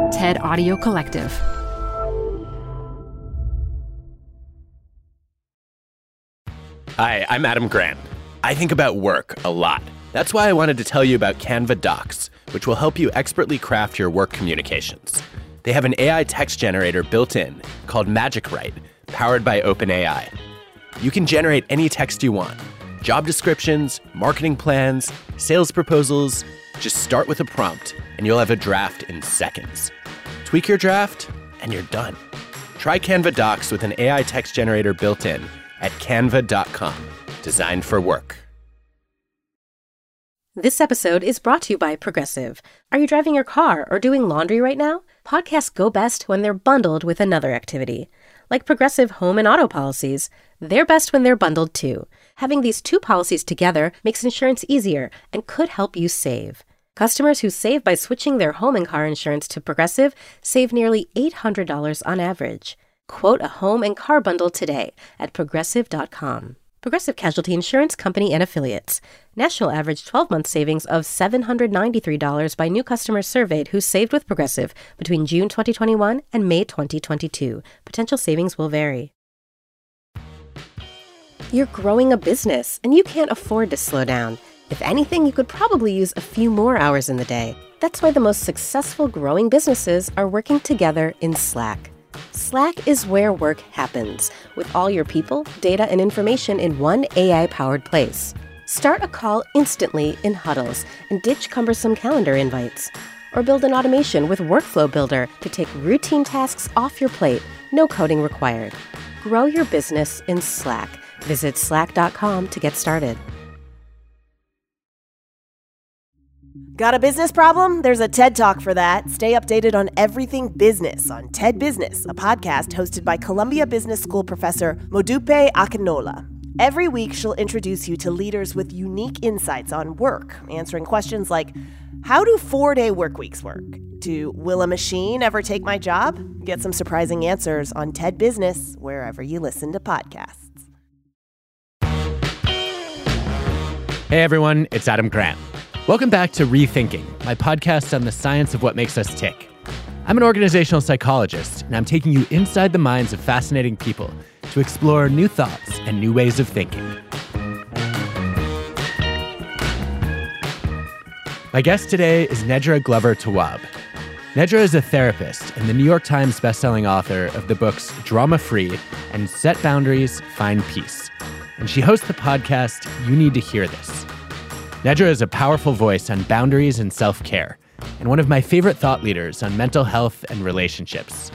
TED Audio Collective. Hi, I'm Adam Grant. I think about work a lot. That's why I wanted to tell you about Canva Docs, which will help you expertly craft your work communications. They have an AI text generator built in called Magic Write, powered by OpenAI. You can generate any text you want. Job descriptions, marketing plans, sales proposals. Just start with a prompt, and you'll have a draft in seconds. Tweak your draft, and you're done. Try Canva Docs with an AI text generator built in at canva.com. Designed for work. This episode is brought to you by Progressive. Are you driving your car or doing laundry right now? Podcasts go best when they're bundled with another activity. Like Progressive home and auto policies, they're best when they're bundled too. Having these two policies together makes insurance easier and could help you save. Customers who save by switching their home and car insurance to Progressive save nearly $800 on average. Quote a home and car bundle today at Progressive.com. Progressive Casualty Insurance Company and Affiliates. National average 12-month savings of $793 by new customers surveyed who saved with Progressive between June 2021 and May 2022. Potential savings will vary. You're growing a business, and you can't afford to slow down. If anything, you could probably use a few more hours in the day. That's why the most successful growing businesses are working together in Slack. Slack is where work happens, with all your people, data, and information in one AI-powered place. Start a call instantly in huddles and ditch cumbersome calendar invites. Or build an automation with Workflow Builder to take routine tasks off your plate, no coding required. Grow your business in Slack. Visit slack.com to get started. Got a business problem? There's a TED Talk for that. Stay updated on everything business on TED Business, a podcast hosted by Columbia Business School professor Modupe Akinola. Every week, she'll introduce you to leaders with unique insights on work, answering questions like, how do 4-day work weeks work? To will a machine ever take my job? Get some surprising answers on TED Business, wherever you listen to podcasts. Hey everyone, it's Adam Grant. Welcome back to Rethinking, my podcast on the science of what makes us tick. I'm an organizational psychologist, and I'm taking you inside the minds of fascinating people to explore new thoughts and new ways of thinking. My guest today is Nedra Glover Tawwab. Nedra is a therapist and the New York Times bestselling author of the books Drama Free and Set Boundaries, Find Peace. And she hosts the podcast You Need to Hear This. Nedra is a powerful voice on boundaries and self-care, and one of my favorite thought leaders on mental health and relationships.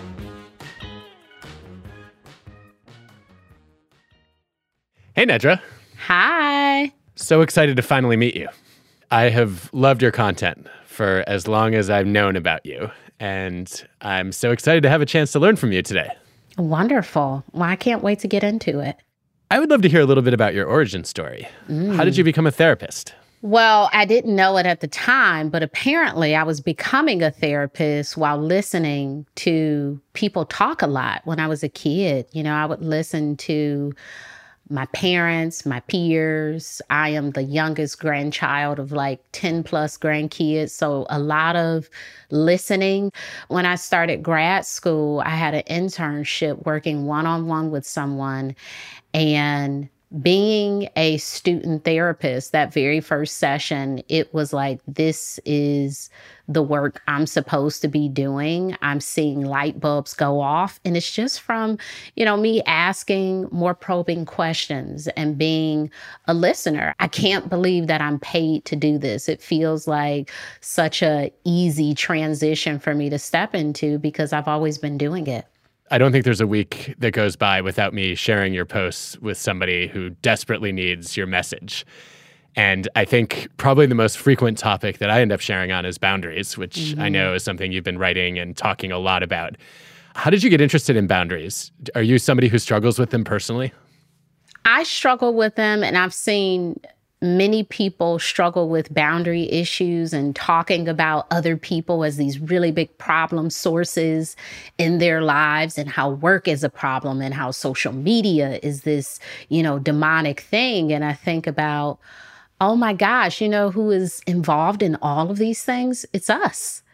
Hey, Nedra. Hi. So excited to finally meet you. I have loved your content for as long as I've known about you, and I'm so excited to have a chance to learn from you today. Wonderful. Well, I can't wait to get into it. I would love to hear a little bit about your origin story. How did you become a therapist? Well, I didn't know it at the time, but apparently I was becoming a therapist while listening to people talk a lot when I was a kid. You know, I would listen to my parents, my peers. I am the youngest grandchild of like 10 plus grandkids. So a lot of listening. When I started grad school, I had an internship working one-on-one with someone, and being a student therapist, that very first session, it was like, this is the work I'm supposed to be doing. I'm seeing light bulbs go off. And it's just from, me asking more probing questions and being a listener. I can't believe that I'm paid to do this. It feels like such a easy transition for me to step into because I've always been doing it. I don't think there's a week that goes by without me sharing your posts with somebody who desperately needs your message. And I think probably the most frequent topic that I end up sharing on is boundaries, which I know is something you've been writing and talking a lot about. How did you get interested in boundaries? Are you somebody who struggles with them personally? I struggle with them, and I've seen many people struggle with boundary issues and talking about other people as these really big problem sources in their lives, and how work is a problem and how social media is this, demonic thing. And I think about, oh my gosh, who is involved in all of these things? It's us.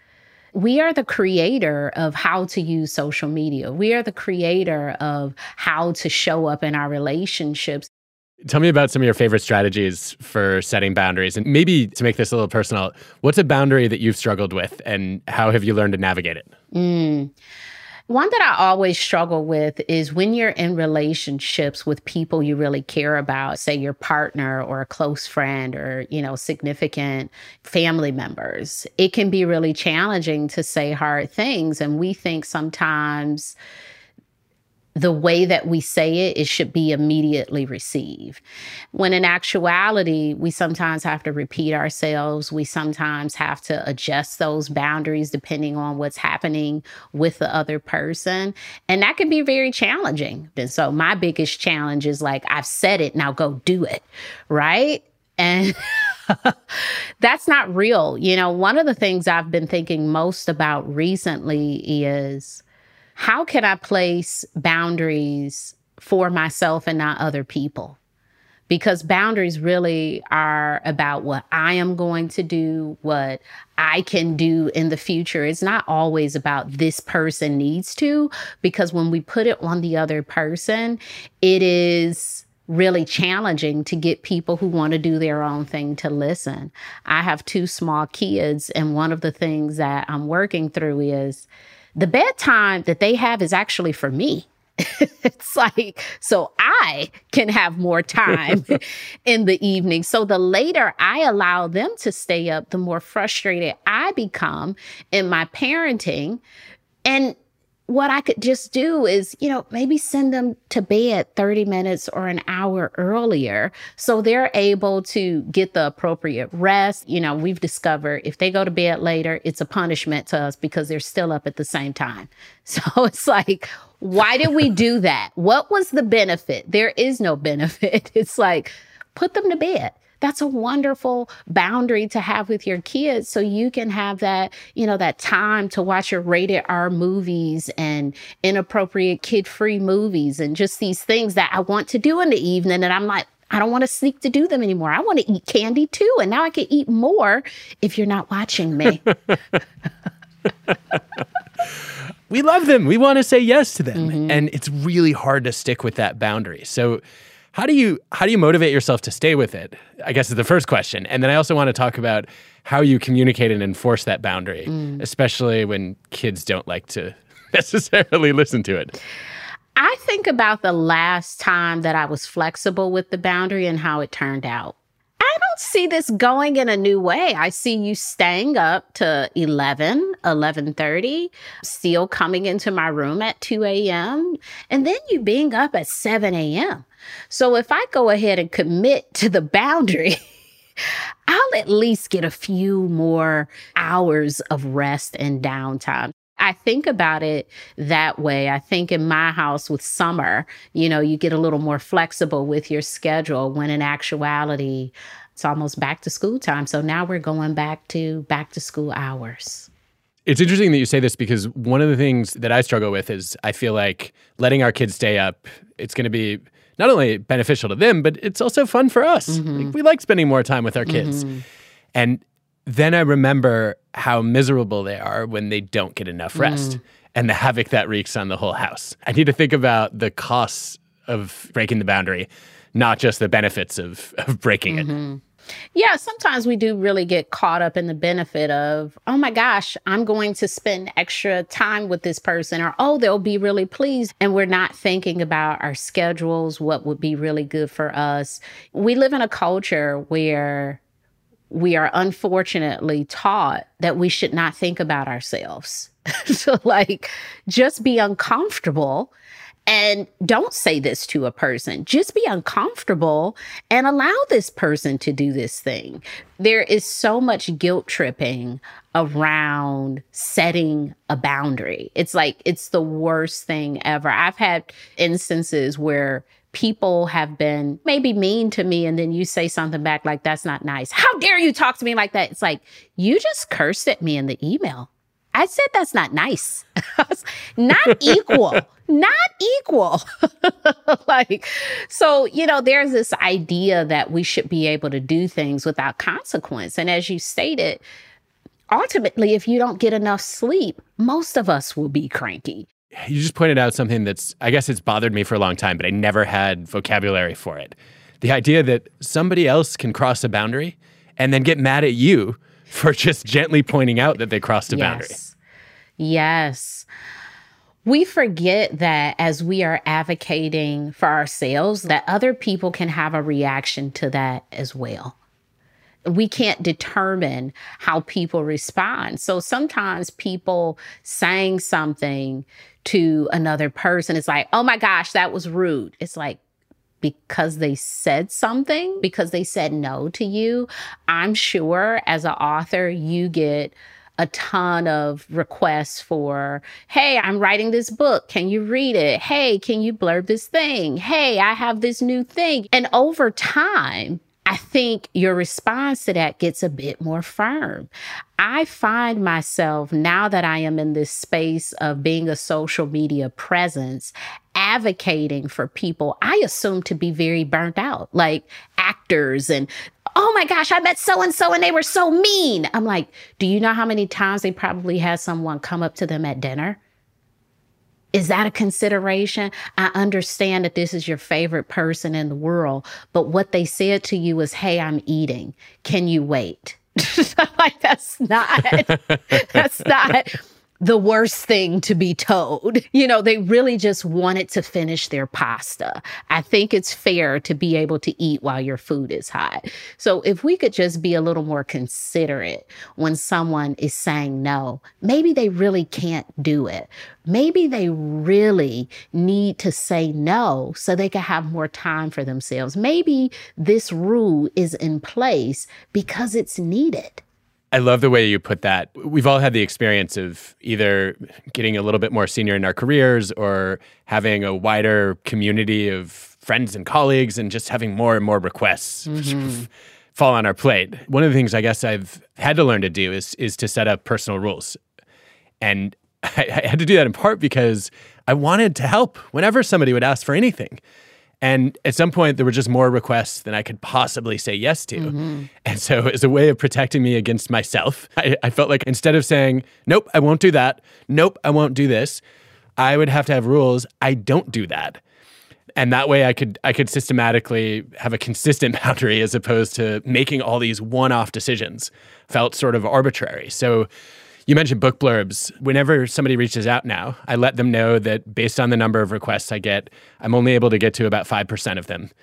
We are the creator of how to use social media. We are the creator of how to show up in our relationships. Tell me about some of your favorite strategies for setting boundaries. And maybe to make this a little personal, what's a boundary that you've struggled with and how have you learned to navigate it? One that I always struggle with is when you're in relationships with people you really care about, say your partner or a close friend or, significant family members. It can be really challenging to say hard things. And we think sometimes the way that we say it should be immediately received. When in actuality, we sometimes have to repeat ourselves. We sometimes have to adjust those boundaries depending on what's happening with the other person. And that can be very challenging. And so my biggest challenge is like, I've said it, now go do it, right? And that's not real. One of the things I've been thinking most about recently is, how can I place boundaries for myself and not other people? Because boundaries really are about what I am going to do, what I can do in the future. It's not always about this person needs to, because when we put it on the other person, it is really challenging to get people who want to do their own thing to listen. I have 2 small kids, and one of the things that I'm working through is the bedtime that they have is actually for me. It's like, so I can have more time in the evening. So the later I allow them to stay up, the more frustrated I become in my parenting. And what I could just do is, maybe send them to bed 30 minutes or an hour earlier so they're able to get the appropriate rest. We've discovered if they go to bed later, it's a punishment to us because they're still up at the same time. So it's like, why did we do that? What was the benefit? There is no benefit. It's like, put them to bed. That's a wonderful boundary to have with your kids so you can have that, that time to watch your rated R movies and inappropriate kid-free movies and just these things that I want to do in the evening. And I'm like, I don't want to sneak to do them anymore. I want to eat candy too. And now I can eat more if you're not watching me. We love them. We want to say yes to them. Mm-hmm. And it's really hard to stick with that boundary. So How do you motivate yourself to stay with it? I guess is the first question. And then I also want to talk about how you communicate and enforce that boundary, especially when kids don't like to necessarily listen to it. I think about the last time that I was flexible with the boundary and how it turned out. I don't see this going in a new way. I see you staying up to 11:30, still coming into my room at 2 a.m., and then you being up at 7 a.m. So if I go ahead and commit to the boundary, I'll at least get a few more hours of rest and downtime. I think about it that way. I think in my house with summer, you get a little more flexible with your schedule when in actuality, it's almost back to school time. So now we're going back to school hours. It's interesting that you say this because one of the things that I struggle with is I feel like letting our kids stay up, it's going to be not only beneficial to them, but it's also fun for us. Mm-hmm. We like spending more time with our kids. Mm-hmm. And then I remember how miserable they are when they don't get enough rest and the havoc that wreaks on the whole house. I need to think about the costs of breaking the boundary, not just the benefits of breaking it. Yeah, sometimes we do really get caught up in the benefit of, oh my gosh, I'm going to spend extra time with this person, or, oh, they'll be really pleased. And we're not thinking about our schedules, what would be really good for us. We live in a culture where we are unfortunately taught that we should not think about ourselves. So just be uncomfortable and don't say this to a person. Just be uncomfortable and allow this person to do this thing. There is so much guilt tripping around setting a boundary. It's it's the worst thing ever. I've had instances where people have been maybe mean to me, and then you say something back like, that's not nice. How dare you talk to me like that? It's you just cursed at me in the email. I said that's not nice. Not equal. Not equal. So, there's this idea that we should be able to do things without consequence. And as you stated, ultimately, if you don't get enough sleep, most of us will be cranky. You just pointed out something that's, I guess it's bothered me for a long time, but I never had vocabulary for it. The idea that somebody else can cross a boundary and then get mad at you for just gently pointing out that they crossed a boundary. Yes. We forget that as we are advocating for ourselves, that other people can have a reaction to that as well. We can't determine how people respond. So sometimes people saying something to another person, it's like, oh my gosh, that was rude. It's like, because they said something, because they said no to you. I'm sure as an author, you get a ton of requests for, hey, I'm writing this book. Can you read it? Hey, can you blurb this thing? Hey, I have this new thing. And over time, I think your response to that gets a bit more firm. I find myself, now that I am in this space of being a social media presence, advocating for people I assume to be very burnt out, like actors and, oh my gosh, I met so-and-so and they were so mean. I'm like, do you know how many times they probably had someone come up to them at dinner? Is that a consideration? I understand that this is your favorite person in the world, but what they said to you was, hey, I'm eating. Can you wait? Like, that's not the worst thing to be told. You know, they really just wanted to finish their pasta. I think it's fair to be able to eat while your food is hot. So if we could just be a little more considerate when someone is saying no, maybe they really can't do it. Maybe they really need to say no so they can have more time for themselves. Maybe this rule is in place because it's needed. I love the way you put that. We've all had the experience of either getting a little bit more senior in our careers or having a wider community of friends and colleagues and just having more and more requests fall on our plate. One of the things I guess I've had to learn to do is to set up personal rules. And I had to do that in part because I wanted to help whenever somebody would ask for anything. And at some point, there were just more requests than I could possibly say yes to. And so as a way of protecting me against myself, I felt like instead of saying, nope, I won't do that. Nope, I won't do this. I would have to have rules. I don't do that. And that way I could systematically have a consistent boundary as opposed to making all these one-off decisions. Felt sort of arbitrary. So you mentioned book blurbs. Whenever somebody reaches out now, I let them know that based on the number of requests I get, I'm only able to get to about 5% of them.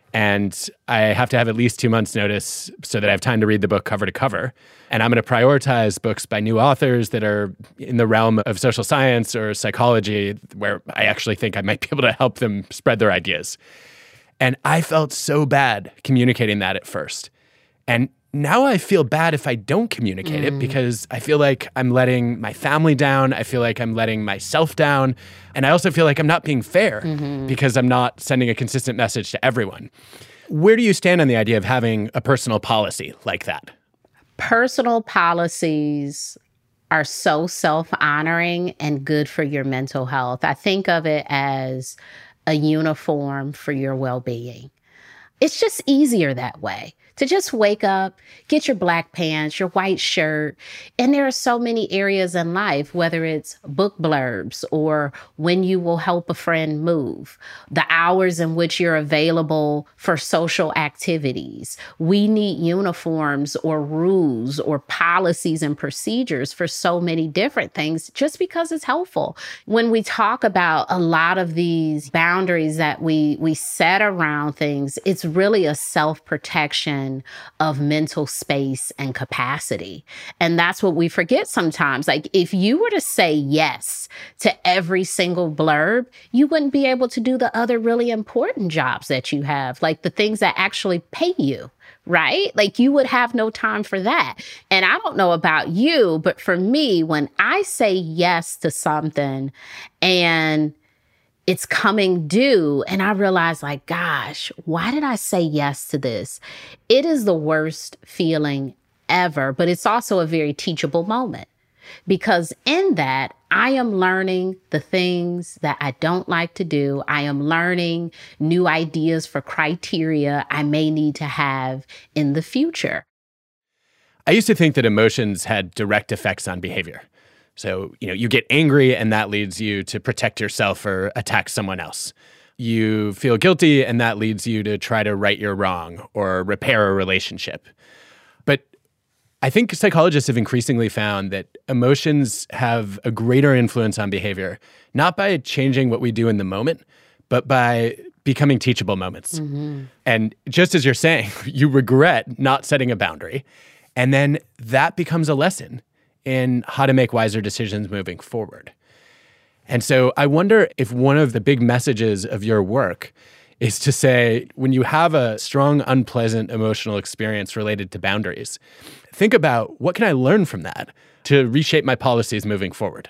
And I have to have at least 2 months notice so that I have time to read the book cover to cover. And I'm going to prioritize books by new authors that are in the realm of social science or psychology, where I actually think I might be able to help them spread their ideas. And I felt so bad communicating that at first. And now I feel bad if I don't communicate it because I feel like I'm letting my family down. I feel like I'm letting myself down. And I also feel like I'm not being fair because I'm not sending a consistent message to everyone. Where do you stand on the idea of having a personal policy like that? Personal policies are so self-honoring and good for your mental health. I think of it as a uniform for your well-being. It's just easier that way. To just wake up, get your black pants, your white shirt. And there are so many areas in life, whether it's book blurbs or when you will help a friend move, the hours in which you're available for social activities. We need uniforms or rules or policies and procedures for so many different things just because it's helpful. When we talk about a lot of these boundaries that we set around things, it's really a self-protection of mental space and capacity. And that's what we forget sometimes. Like, if you were to say yes to every single blurb, you wouldn't be able to do the other really important jobs that you have, like the things that actually pay you, right? Like, you would have no time for that. And I don't know about you, but for me, when I say yes to something and it's coming due, and I realize, like, gosh, why did I say yes to this? It is the worst feeling ever, but it's also a very teachable moment. Because in that, I am learning the things that I don't like to do. I am learning new ideas for criteria I may need to have in the future. I used to think that emotions had direct effects on behavior. So, you get angry and that leads you to protect yourself or attack someone else. You feel guilty and that leads you to try to right your wrong or repair a relationship. But I think psychologists have increasingly found that emotions have a greater influence on behavior, not by changing what we do in the moment, but by becoming teachable moments. Mm-hmm. And just as you're saying, you regret not setting a boundary, and then that becomes a lesson in how to make wiser decisions moving forward. And so I wonder if one of the big messages of your work is to say, when you have a strong, unpleasant emotional experience related to boundaries, think about what can I learn from that to reshape my policies moving forward?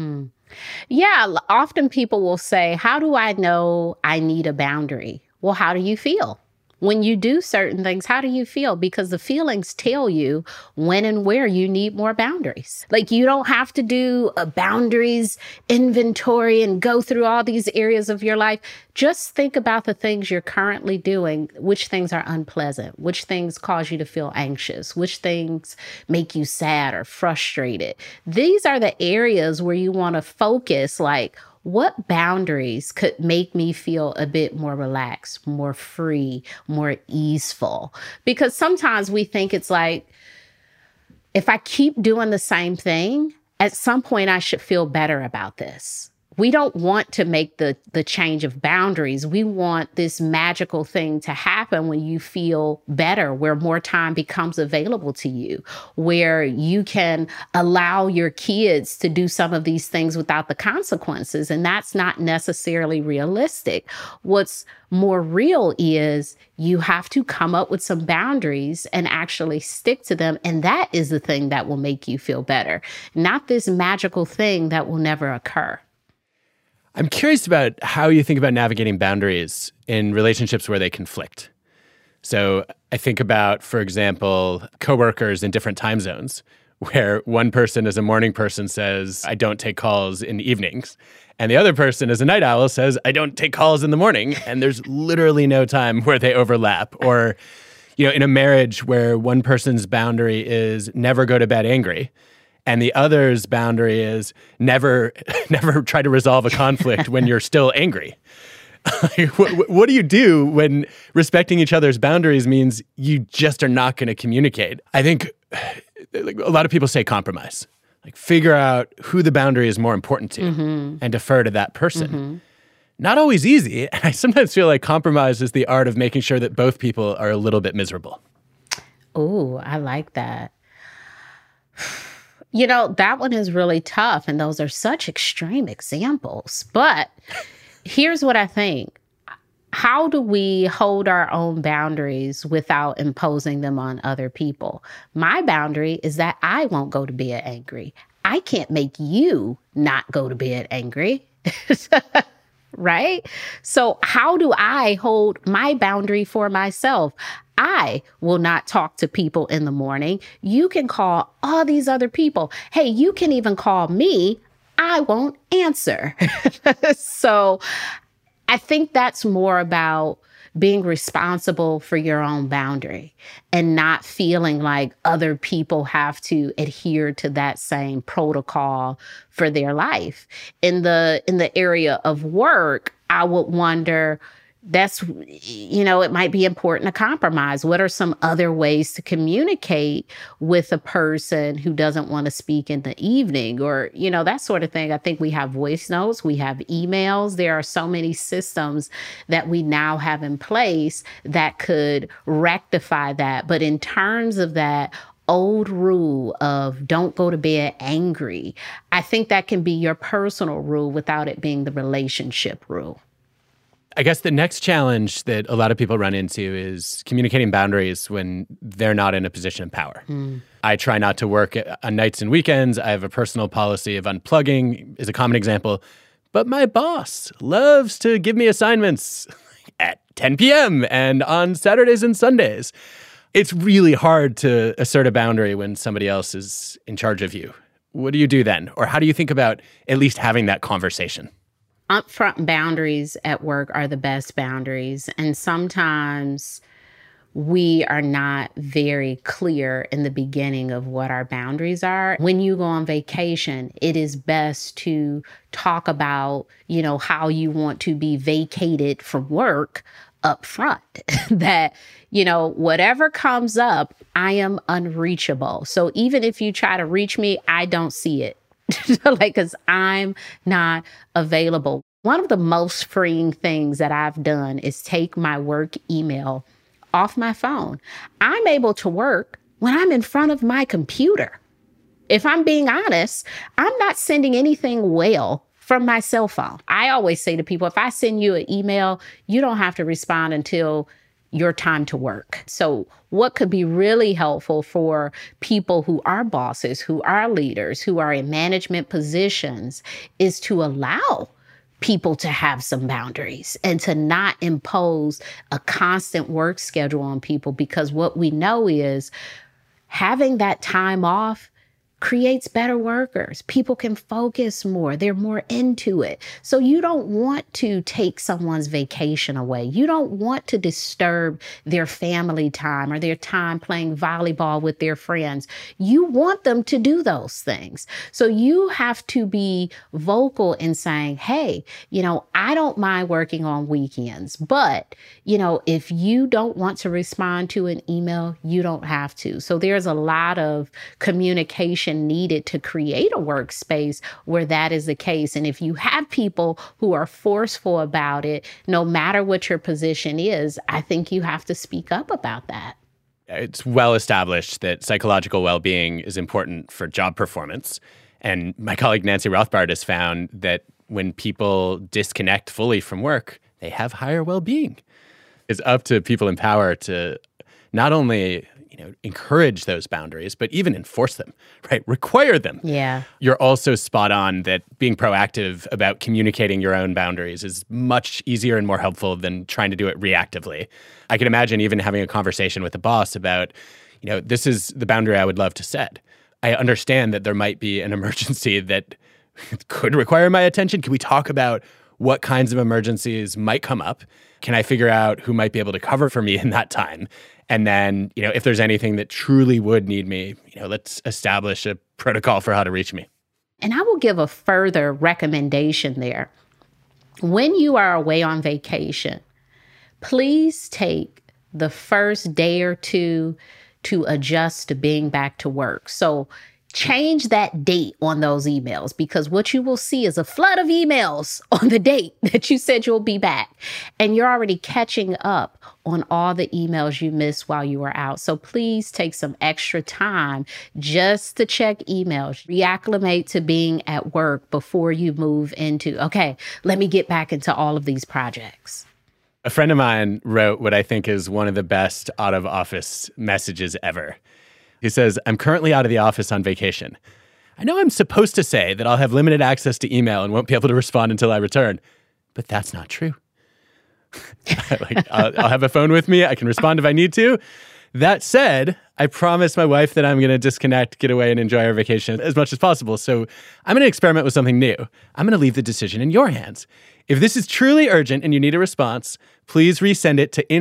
Yeah, often people will say, how do I know I need a boundary? Well, how do you feel? When you do certain things, how do you feel? Because the feelings tell you when and where you need more boundaries. Like, you don't have to do a boundaries inventory and go through all these areas of your life. Just think about the things you're currently doing, which things are unpleasant, which things cause you to feel anxious, which things make you sad or frustrated. These are the areas where you want to focus, like, what boundaries could make me feel a bit more relaxed, more free, more easeful? Because sometimes we think it's like, if I keep doing the same thing, at some point I should feel better about this. We don't want to make the change of boundaries. We want this magical thing to happen when you feel better, where more time becomes available to you, where you can allow your kids to do some of these things without the consequences. And that's not necessarily realistic. What's more real is you have to come up with some boundaries and actually stick to them. And that is the thing that will make you feel better, not this magical thing that will never occur. I'm curious about how you think about navigating boundaries in relationships where they conflict. So I think about, for example, coworkers in different time zones, where one person as a morning person says, I don't take calls in evenings. And the other person as a night owl says, I don't take calls in the morning. And there's literally no time where they overlap. Or, in a marriage where one person's boundary is never go to bed angry, and the other's boundary is never try to resolve a conflict when you're still angry. What do you do when respecting each other's boundaries means you just are not going to communicate? I think a lot of people say compromise. Like, figure out who the boundary is more important to and defer to that person. Mm-hmm. Not always easy. And I sometimes feel like compromise is the art of making sure that both people are a little bit miserable. Oh, I like that. That one is really tough, and those are such extreme examples. But here's what I think. How do we hold our own boundaries without imposing them on other people? My boundary is that I won't go to bed angry. I can't make you not go to bed angry. Right? So how do I hold my boundary for myself? I will not talk to people in the morning. You can call all these other people. Hey, you can even call me. I won't answer. So I think that's more about being responsible for your own boundary and not feeling like other people have to adhere to that same protocol for their life. In the area of work, I would wonder, it might be important to compromise. What are some other ways to communicate with a person who doesn't want to speak in the evening, or, that sort of thing? I think we have voice notes, we have emails. There are so many systems that we now have in place that could rectify that. But in terms of that old rule of don't go to bed angry, I think that can be your personal rule without it being the relationship rule. I guess the next challenge that a lot of people run into is communicating boundaries when they're not in a position of power. I try not to work on nights and weekends. I have a personal policy of unplugging is a common example. But my boss loves to give me assignments at 10 p.m. and on Saturdays and Sundays. It's really hard to assert a boundary when somebody else is in charge of you. What do you do then? Or how do you think about at least having that conversation? Upfront boundaries at work are the best boundaries. And sometimes we are not very clear in the beginning of what our boundaries are. When you go on vacation, it is best to talk about, how you want to be vacated from work up front. That, whatever comes up, I am unreachable. So even if you try to reach me, I don't see it. Because I'm not available. One of the most freeing things that I've done is take my work email off my phone. I'm able to work when I'm in front of my computer. If I'm being honest, I'm not sending anything from my cell phone. I always say to people, if I send you an email, you don't have to respond until your time to work. So what could be really helpful for people who are bosses, who are leaders, who are in management positions, is to allow people to have some boundaries and to not impose a constant work schedule on people, because what we know is having that time off creates better workers. People can focus more. They're more into it. So you don't want to take someone's vacation away. You don't want to disturb their family time or their time playing volleyball with their friends. You want them to do those things. So you have to be vocal in saying, hey, I don't mind working on weekends, but, if you don't want to respond to an email, you don't have to. So there's a lot of communication needed to create a workspace where that is the case. And if you have people who are forceful about it, no matter what your position is, I think you have to speak up about that. It's well established that psychological well-being is important for job performance. And my colleague Nancy Rothbard has found that when people disconnect fully from work, they have higher well-being. It's up to people in power to not only encourage those boundaries, but even enforce them, right? Require them. Yeah. You're also spot on that being proactive about communicating your own boundaries is much easier and more helpful than trying to do it reactively. I can imagine even having a conversation with a boss about, this is the boundary I would love to set. I understand that there might be an emergency that could require my attention. Can we talk about what kinds of emergencies might come up? Can I figure out who might be able to cover for me in that time? And then, if there's anything that truly would need me, let's establish a protocol for how to reach me. And I will give a further recommendation there. When you are away on vacation, please take the first day or two to adjust to being back to work. So change that date on those emails, because what you will see is a flood of emails on the date that you said you'll be back. And you're already catching up on all the emails you missed while you were out. So please take some extra time just to check emails, reacclimate to being at work before you move into, okay, let me get back into all of these projects. A friend of mine wrote what I think is one of the best out-of-office messages ever. He says, I'm currently out of the office on vacation. I know I'm supposed to say that I'll have limited access to email and won't be able to respond until I return, but that's not true. I'll have a phone with me. I can respond if I need to. That said, I promised my wife that I'm going to disconnect, get away, and enjoy our vacation as much as possible. So I'm going to experiment with something new. I'm going to leave the decision in your hands. If this is truly urgent and you need a response, please resend it to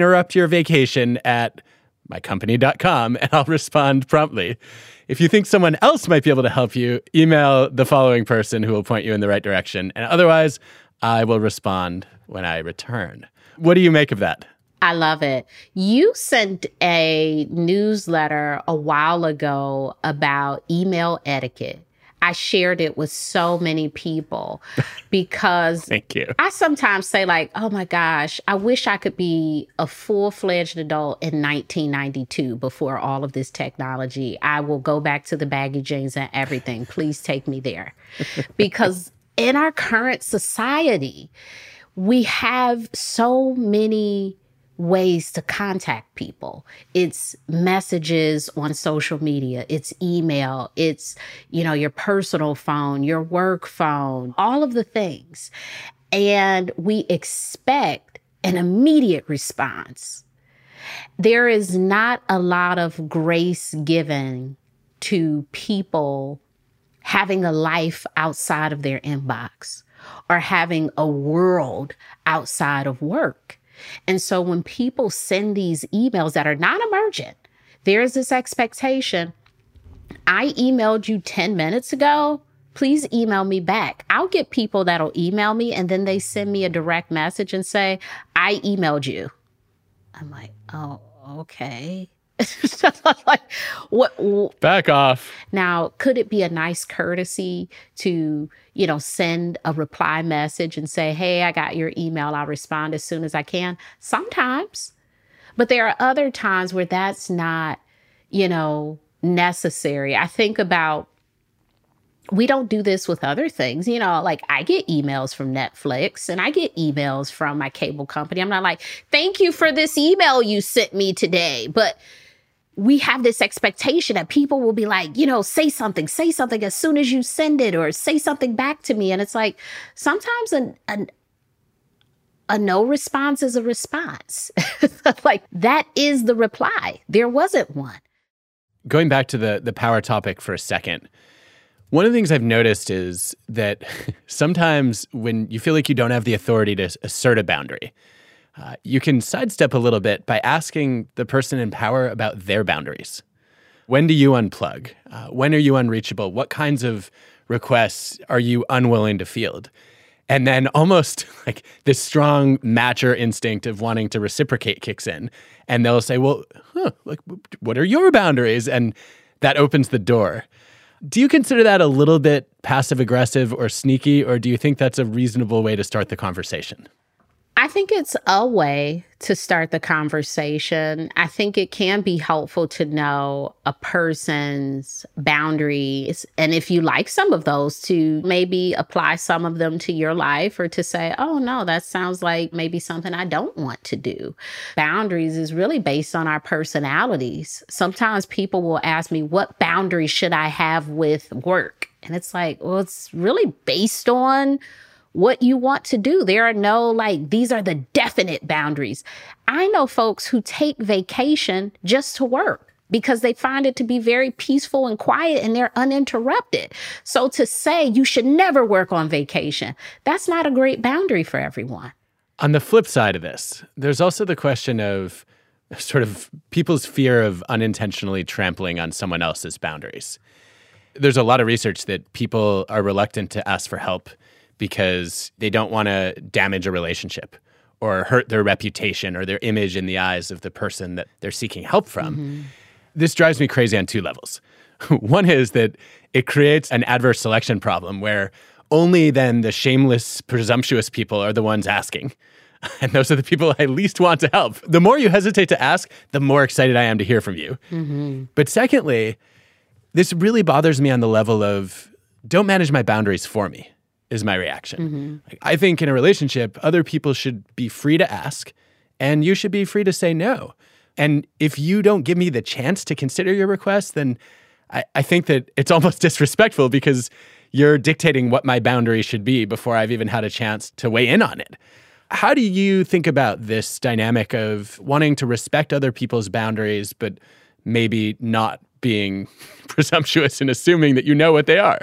interruptyourvacation@mycompany.com and I'll respond promptly. If you think someone else might be able to help you, email the following person who will point you in the right direction. And otherwise, I will respond when I return. What do you make of that? I love it. You sent a newsletter a while ago about email etiquette. I shared it with so many people because Thank you. I sometimes say oh my gosh, I wish I could be a full-fledged adult in 1992 before all of this technology. I will go back to the baggy jeans and everything. Please take me there. Because in our current society, we have so many ways to contact people. It's messages on social media, it's email, it's, your personal phone, your work phone, all of the things. And we expect an immediate response. There is not a lot of grace given to people having a life outside of their inbox or having a world outside of work. And so when people send these emails that are not emergent, there's this expectation. I emailed you 10 minutes ago. Please email me back. I'll get people that'll email me and then they send me a direct message and say, I emailed you. I'm like, oh, okay. Like, what? Back off. Now, could it be a nice courtesy to, send a reply message and say, hey, I got your email. I'll respond as soon as I can? Sometimes. But there are other times where that's not, necessary. I think about, we don't do this with other things. Like I get emails from Netflix and I get emails from my cable company. I'm not like, thank you for this email you sent me today. But we have this expectation that people will be like, say something as soon as you send it, or say something back to me. And it's like, sometimes a no response is a response. Like that is the reply. There wasn't one. Going back to the power topic for a second, one of the things I've noticed is that sometimes when you feel like you don't have the authority to assert a boundary, you can sidestep a little bit by asking the person in power about their boundaries. When do you unplug? When are you unreachable? What kinds of requests are you unwilling to field? And then almost like this strong matcher instinct of wanting to reciprocate kicks in. And they'll say, well, what are your boundaries? And that opens the door. Do you consider that a little bit passive-aggressive or sneaky, or do you think that's a reasonable way to start the conversation? I think it's a way to start the conversation. I think it can be helpful to know a person's boundaries. And if you like some of those, to maybe apply some of them to your life, or to say, oh, no, that sounds like maybe something I don't want to do. Boundaries is really based on our personalities. Sometimes people will ask me, what boundaries should I have with work? And it's like, well, it's really based on what you want to do. There are no, these are the definite boundaries. I know folks who take vacation just to work because they find it to be very peaceful and quiet and they're uninterrupted. So to say you should never work on vacation, that's not a great boundary for everyone. On the flip side of this, there's also the question of sort of people's fear of unintentionally trampling on someone else's boundaries. There's a lot of research that people are reluctant to ask for help because they don't want to damage a relationship or hurt their reputation or their image in the eyes of the person that they're seeking help from. Mm-hmm. This drives me crazy on two levels. One is that it creates an adverse selection problem where only then the shameless, presumptuous people are the ones asking. And those are the people I least want to help. The more you hesitate to ask, the more excited I am to hear from you. Mm-hmm. But secondly, this really bothers me on the level of, don't manage my boundaries for me, is my reaction. Mm-hmm. I think in a relationship, other people should be free to ask, and you should be free to say no. And if you don't give me the chance to consider your request, then I think that it's almost disrespectful because you're dictating what my boundaries should be before I've even had a chance to weigh in on it. How do you think about this dynamic of wanting to respect other people's boundaries, but maybe not being presumptuous and assuming that you know what they are?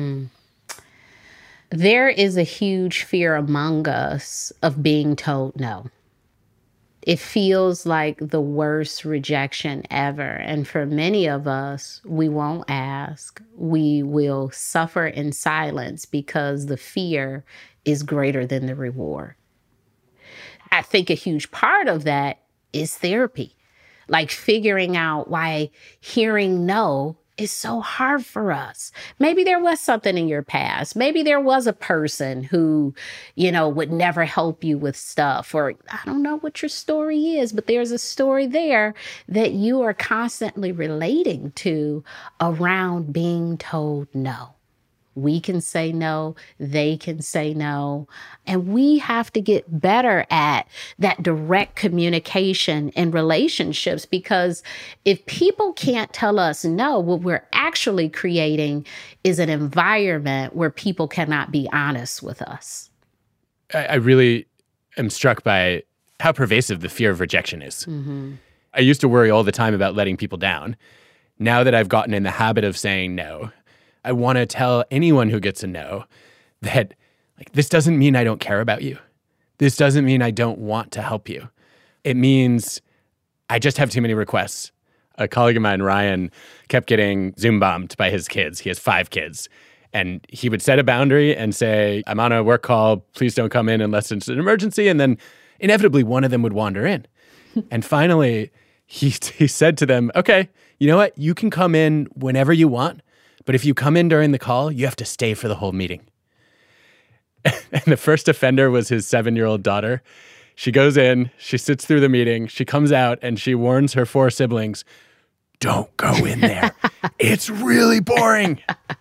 There is a huge fear among us of being told no. It feels like the worst rejection ever. And for many of us, we won't ask. We will suffer in silence because the fear is greater than the reward. I think a huge part of that is therapy, like figuring out why hearing no is so hard for us. Maybe there was something in your past. Maybe there was a person who, would never help you with stuff, or I don't know what your story is, but there's a story there that you are constantly relating to around being told no. We can say no, they can say no, and we have to get better at that direct communication in relationships, because if people can't tell us no, what we're actually creating is an environment where people cannot be honest with us. I really am struck by how pervasive the fear of rejection is. Mm-hmm. I used to worry all the time about letting people down. Now that I've gotten in the habit of saying no, I want to tell anyone who gets a no that this doesn't mean I don't care about you. This doesn't mean I don't want to help you. it means I just have too many requests. A colleague of mine, Ryan, kept getting Zoom bombed by his kids. He has 5 kids. And he would set a boundary and say, I'm on a work call. Please don't come in unless it's an emergency. And then inevitably one of them would wander in. And finally, he said to them, okay, you know what? You can come in whenever you want. But if you come in during the call, you have to stay for the whole meeting. And the first offender was his 7-year-old daughter. She goes in, she sits through the meeting, she comes out, and she warns her 4 siblings, don't go in there. It's really boring.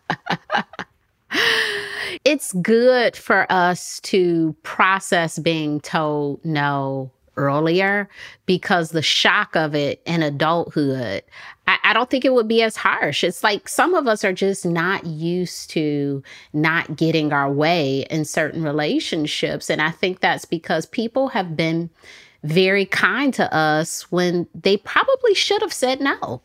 It's good for us to process being told no earlier, because the shock of it in adulthood, I don't think it would be as harsh. It's like some of us are just not used to not getting our way in certain relationships. And I think that's because people have been very kind to us when they probably should have said no.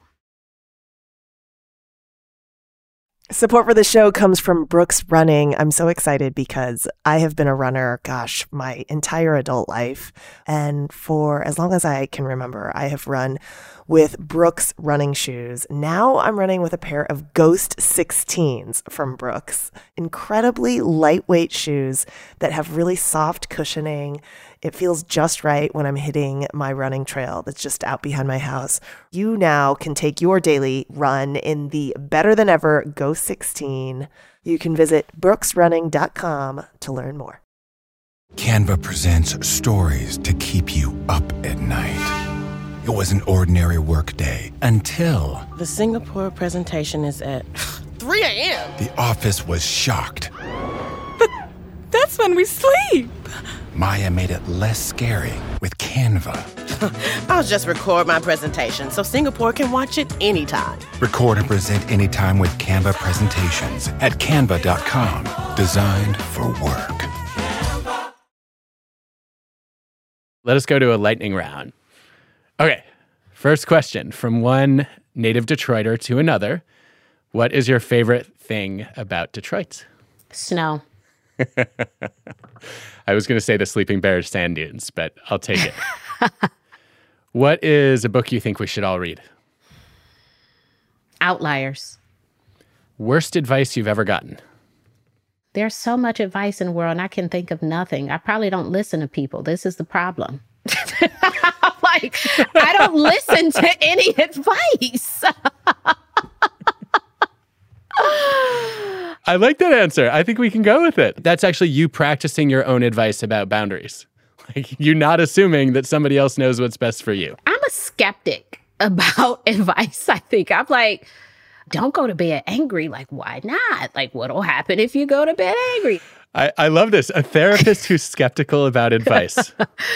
Support for the show comes from Brooks Running. I'm so excited because I have been a runner, my entire adult life. And for as long as I can remember, I have run with Brooks running shoes. Now I'm running with a pair of Ghost 16s from Brooks. Incredibly lightweight shoes that have really soft cushioning. It feels just right when I'm hitting my running trail that's just out behind my house. You now can take your daily run in the better than ever Ghost 16. You can visit brooksrunning.com to learn more. Canva presents stories to keep you up at night. It was an ordinary workday until the Singapore presentation is at 3 a.m. The office was shocked. But that's when we sleep. Maya made it less scary with Canva. I'll just record my presentation so Singapore can watch it anytime. Record and present anytime with Canva presentations at canva.com. Designed for work. Let us go to a lightning round. Okay, first question from one native Detroiter to another. What is your favorite thing about Detroit? Snow. I was going to say the Sleeping Bears sand dunes, but I'll take it. What is a book you think we should all read? Outliers. Worst advice you've ever gotten? There's so much advice in the world, and I can think of nothing. I probably don't listen to people. This is the problem. I don't listen to any advice. I like that answer. I think we can go with it. That's actually you practicing your own advice about boundaries. You're not assuming that somebody else knows what's best for you. I'm a skeptic about advice, I think. I'm like, don't go to bed angry. Like, why not? Like, what'll happen if you go to bed angry? I love this. A therapist who's skeptical about advice.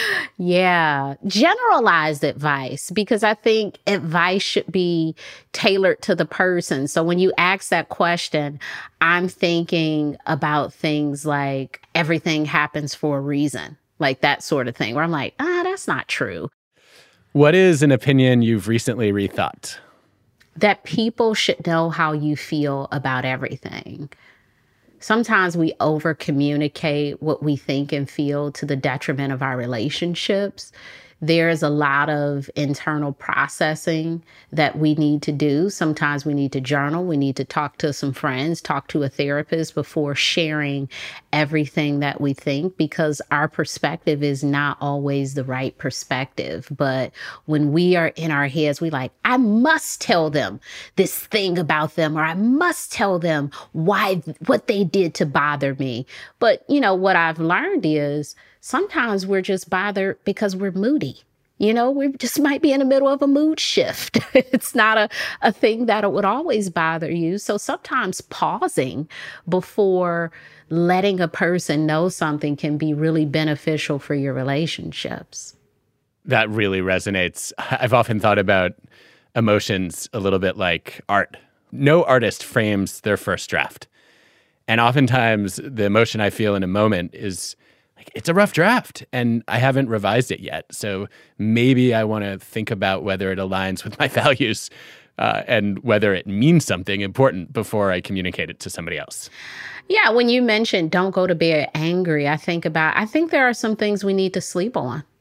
Yeah. Generalized advice, because I think advice should be tailored to the person. So when you ask that question, I'm thinking about things like everything happens for a reason, like that sort of thing, where I'm like, that's not true. What is an opinion you've recently rethought? That people should know how you feel about everything. Sometimes we over-communicate what we think and feel to the detriment of our relationships. There's a lot of internal processing that we need to do. Sometimes we need to journal. We need to talk to some friends, talk to a therapist before sharing everything that we think, because our perspective is not always the right perspective. But when we are in our heads, we like, I must tell them this thing about them, or I must tell them what they did to bother me. But, what I've learned is sometimes we're just bothered because we're moody. We just might be in the middle of a mood shift. It's not a thing that it would always bother you. So sometimes pausing before letting a person know something can be really beneficial for your relationships. That really resonates. I've often thought about emotions a little bit like art. No artist frames their first draft. And oftentimes the emotion I feel in a moment is it's a rough draft and I haven't revised it yet. So maybe I want to think about whether it aligns with my values and whether it means something important before I communicate it to somebody else. Yeah, when you mentioned don't go to bed angry, I think there are some things we need to sleep on.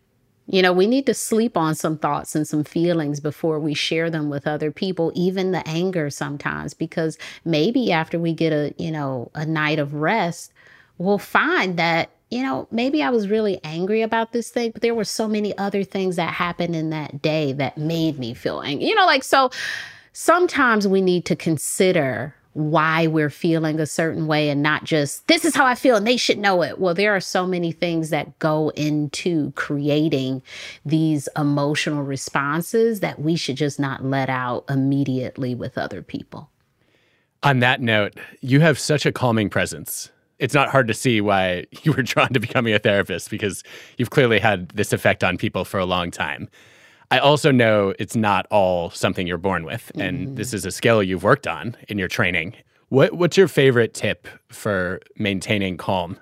We need to sleep on some thoughts and some feelings before we share them with other people, even the anger sometimes, because maybe after we get a night of rest, we'll find that, maybe I was really angry about this thing, but there were so many other things that happened in that day that made me feel angry. So sometimes we need to consider why we're feeling a certain way and not just, this is how I feel and they should know it. Well, there are so many things that go into creating these emotional responses that we should just not let out immediately with other people. On that note, you have such a calming presence. It's not hard to see why you were drawn to becoming a therapist, because you've clearly had this effect on people for a long time. I also know it's not all something you're born with, and this is a skill you've worked on in your training. What's your favorite tip for maintaining calm?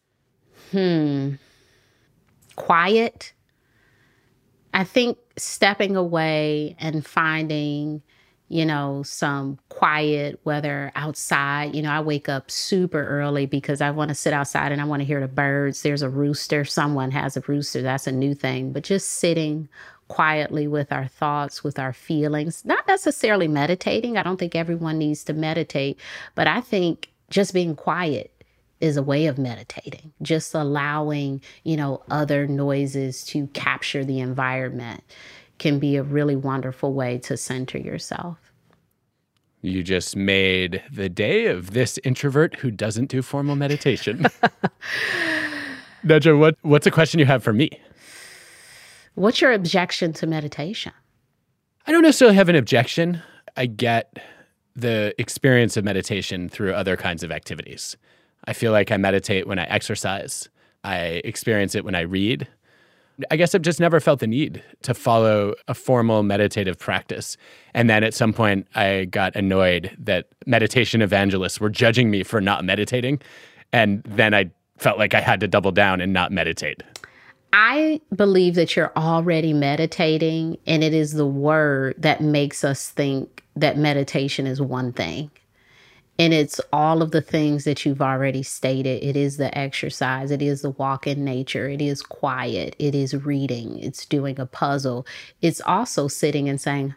Quiet. I think stepping away and finding, some quiet, whether outside. I wake up super early because I want to sit outside and I want to hear the birds. There's a rooster. Someone has a rooster. That's a new thing. But just sitting quietly with our thoughts, with our feelings, not necessarily meditating. I don't think everyone needs to meditate, but I think just being quiet is a way of meditating, just allowing, other noises to capture the environment can be a really wonderful way to center yourself. You just made the day of this introvert who doesn't do formal meditation. Nedra, what's a question you have for me? What's your objection to meditation? I don't necessarily have an objection. I get the experience of meditation through other kinds of activities. I feel like I meditate when I exercise. I experience it when I read. I guess I've just never felt the need to follow a formal meditative practice. And then at some point, I got annoyed that meditation evangelists were judging me for not meditating. And then I felt like I had to double down and not meditate. I believe that you're already meditating, and it is the word that makes us think that meditation is one thing. And it's all of the things that you've already stated. It is the exercise. It is the walk in nature. It is quiet. It is reading. It's doing a puzzle. It's also sitting and saying,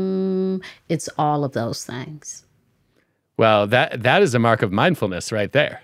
It's all of those things. Well, that is a mark of mindfulness right there.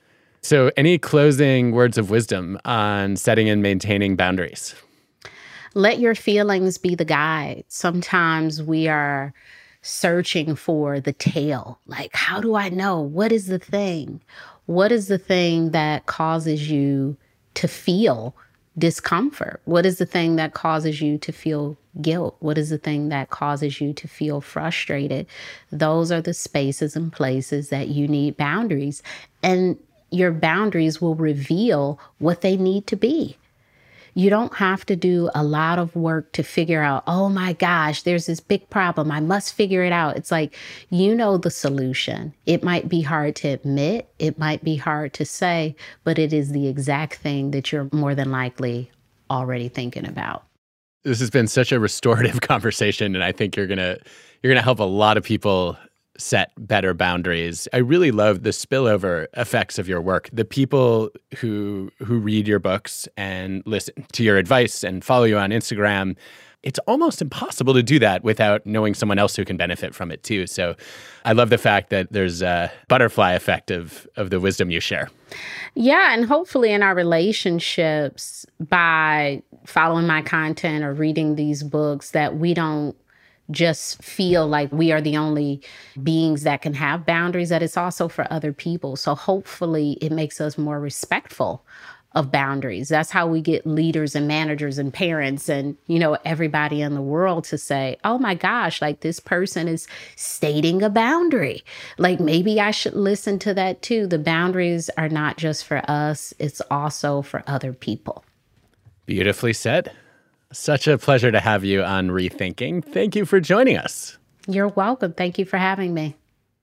So any closing words of wisdom on setting and maintaining boundaries? Let your feelings be the guide. Sometimes we are searching for the tail. Like, how do I know? What is the thing? What is the thing that causes you to feel discomfort? What is the thing that causes you to feel guilt? What is the thing that causes you to feel frustrated? Those are the spaces and places that you need boundaries. And your boundaries will reveal what they need to be. You don't have to do a lot of work to figure out, oh my gosh, there's this big problem. I must figure it out. It's like, the solution. It might be hard to admit. It might be hard to say, but it is the exact thing that you're more than likely already thinking about. This has been such a restorative conversation, and I think you're gonna help a lot of people set better boundaries. I really love the spillover effects of your work. The people who read your books and listen to your advice and follow you on Instagram, it's almost impossible to do that without knowing someone else who can benefit from it too. So I love the fact that there's a butterfly effect of the wisdom you share. Yeah, and hopefully in our relationships, by following my content or reading these books, that we don't just feel like we are the only beings that can have boundaries, that it's also for other people. So hopefully it makes us more respectful of boundaries. That's how we get leaders and managers and parents and, everybody in the world to say, oh my gosh, like this person is stating a boundary. Like maybe I should listen to that too. The boundaries are not just for us. It's also for other people. Beautifully said. Such a pleasure to have you on Rethinking. Thank you for joining us. You're welcome. Thank you for having me.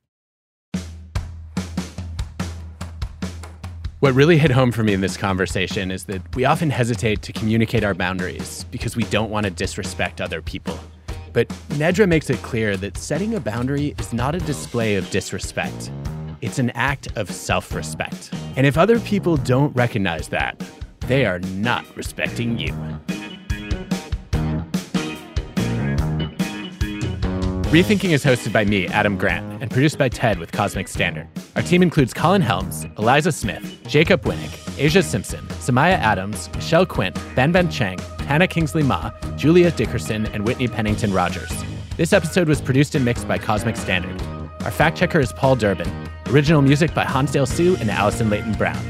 What really hit home for me in this conversation is that we often hesitate to communicate our boundaries because we don't want to disrespect other people. But Nedra makes it clear that setting a boundary is not a display of disrespect. It's an act of self-respect. And if other people don't recognize that, they are not respecting you. Rethinking is hosted by me, Adam Grant, and produced by TED with Cosmic Standard. Our team includes Colin Helms, Eliza Smith, Jacob Winnick, Asia Simpson, Samaya Adams, Michelle Quint, Ben Chang, Hannah Kingsley Ma, Julia Dickerson, and Whitney Pennington Rogers. This episode was produced and mixed by Cosmic Standard. Our fact checker is Paul Durbin. Original music by Hansdale Hsu and Allison Leighton Brown.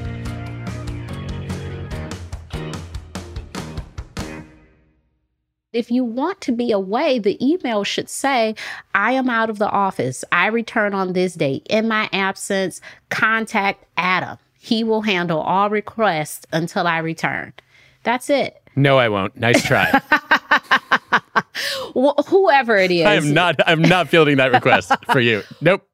If you want to be away, the email should say, I am out of the office. I return on this date. In my absence, contact Adam. He will handle all requests until I return. That's it. No, I won't. Nice try. Whoever it is. I'm not fielding that request for you. Nope.